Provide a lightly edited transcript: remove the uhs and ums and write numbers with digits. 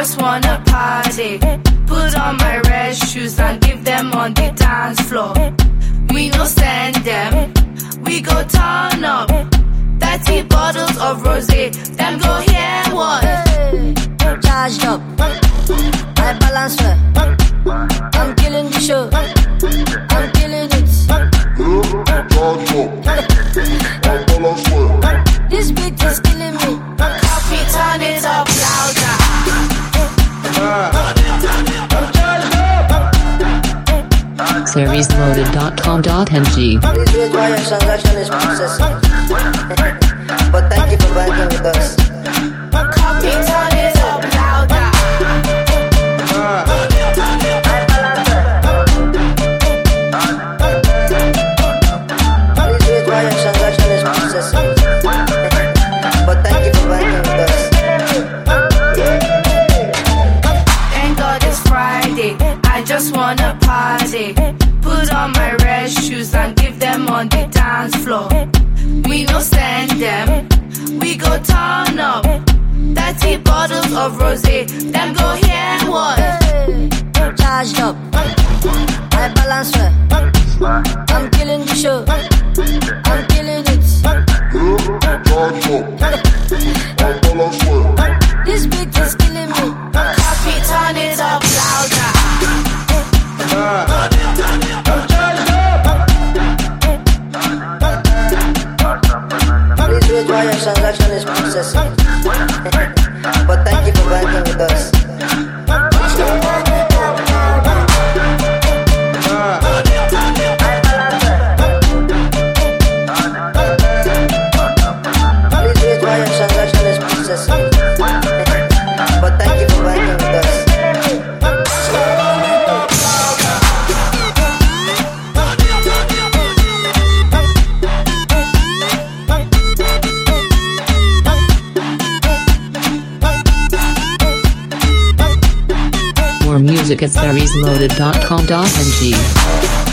just wanna party. Put on my red shoes and give them on the dance floor. We no send them, we go turn up. 30 bottles of rosé, them go hear what? Charged up, I balance well. I'm killing the show, I'm killing it. Charged up, I balance well. This beat is killing me. Copy, turn it up louder. SeriesLoaded.com.ng. Please wait while your transaction is processing. But thank you for banking with us. Copy, turn it up louder. Please wait while your transaction is processing. But thank you for banking with us. Thank God it's Friday, I just wanna party. Put on my red shoes and give them on the dance floor. We no send them, we go turn up. 30 bottles of rosé, them go hear what? Charged up, I balance well. I'm killing the show, I'm killing it. Charged up, I balance well. This beat is killing me. Copy, turn it up louder. Please wait while your transaction is processing. But thank you for banking with us. Please wait while your transaction is processing. But thank you for banking with us. More music at SeriesLoaded.com.ng.